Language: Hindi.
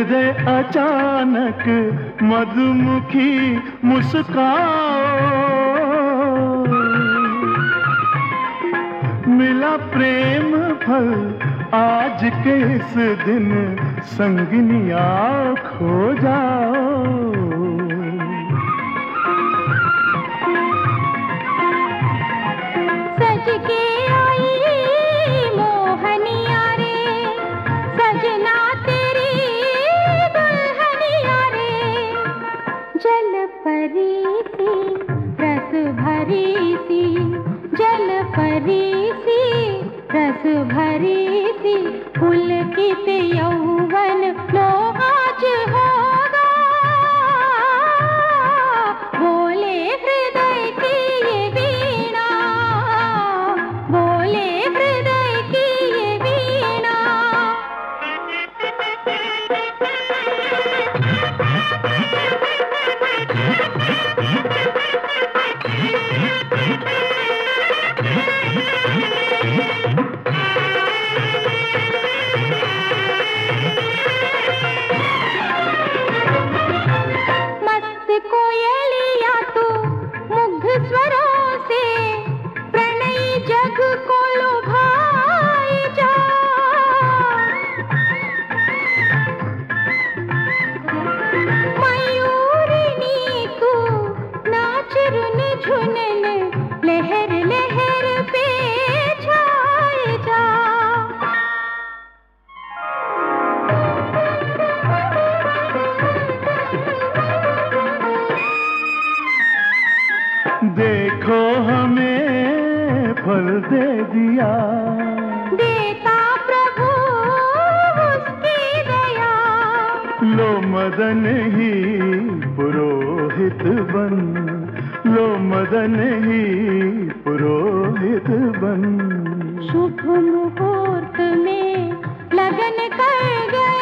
हृदय अचानक मधुमुखी मुस्काओ, मिला प्रेम फल आज के इस दिन, संगनिया खो जाओ। सज के आई मोहनिया रे, सजना तेरी दुल्हनिया रे, जल परी सी रस भरी सी, जल परी सी रस भरी सी, पुलकित यौवन लो आज होगा, बोले हृदय की ये वीणा, बोले हृदय की ये वीणा। मस्त कोयलिया तू मुग्ध स्वरों से, प्रणयी जग को लुभाए जा, मयूरिनी तू नाच रुन झुनन, लहर लहर पे छाए जा। देखो हमें फल दे दिया, देता प्रभु उसकी दया, लो मदन ही पुरोहित बन, लो मदन ही पुरोहित बन। शुभ मुहूर्त में लगन कर गए,